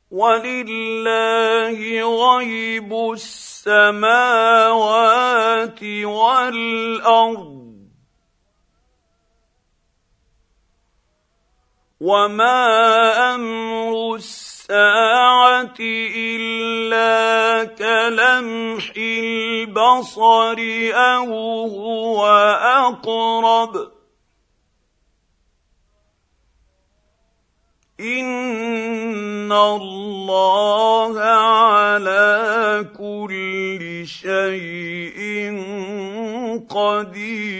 ولله غيب السماوات والارض وما امر الساعه الا كلمح البصر او هو اقرب ان الله على كل شيء قدير.